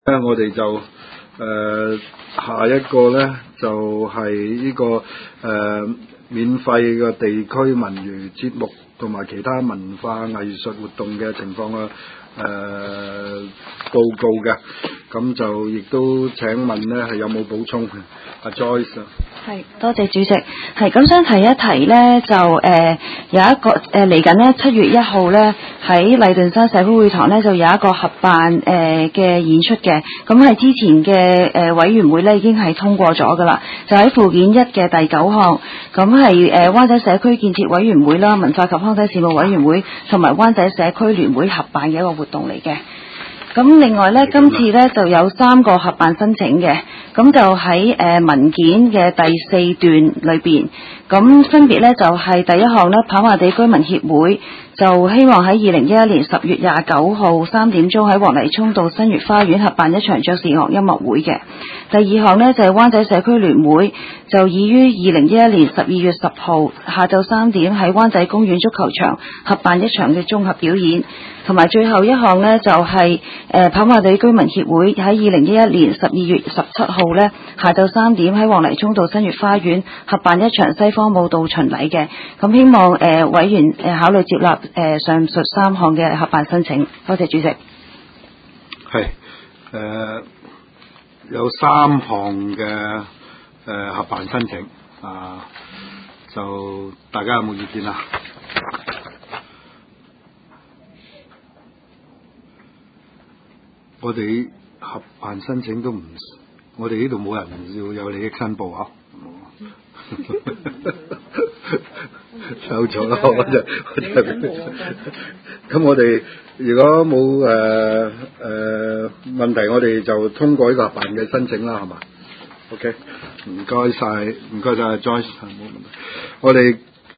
我哋就下一個咧就係呢個免費嘅地區文娛節目同埋其他文化藝術活動嘅情況嘅報告嘅，咁就亦都請問咧係有冇補充？阿 Joyce。 係，多謝主席。係咁想提一提咧，就有一個嚟緊咧7月1號咧喺禮頓山社區會堂咧就有一個合辦嘅演出嘅，咁係之前嘅委員會咧已經係通過咗噶啦，就喺附件1嘅第9項，咁係灣仔社區建設委員會啦、文化及康體事務委員會同埋灣仔社區聯會合辦嘅一個活動嚟嘅。咁另外咧，今次咧就有3個合辦申請嘅，咁就喺文件嘅第4段裏邊，咁分別咧就係第一項咧，跑馬地居民協會就希望喺2011年10月29號3點鐘喺黃泥涌道新月花園合辦一場爵士樂音樂會嘅。第二項呢，就係灣仔社區聯會就已於2011年12月10號下晝3點喺灣仔公園足球場合辦一場嘅綜合表演。同埋最後一項呢，就係跑馬地居民協會喺2011年12月17號呢下晝3點喺黃泥涌道新月花園合辦一場西方舞蹈巡禮嘅。咁希望委員考慮接納上述3項嘅合辦申請。多謝主席。 係有3項嘅合辦申請啊，就大家有冇意見啊？我哋合辦申請都唔，我哋呢度冇人要有利益申報啊！有咗啦，咁我哋如果冇問題，我哋就通過呢個合辦嘅申請啦，係嘛 ？OK， 唔該晒 Joyce，冇問題。我哋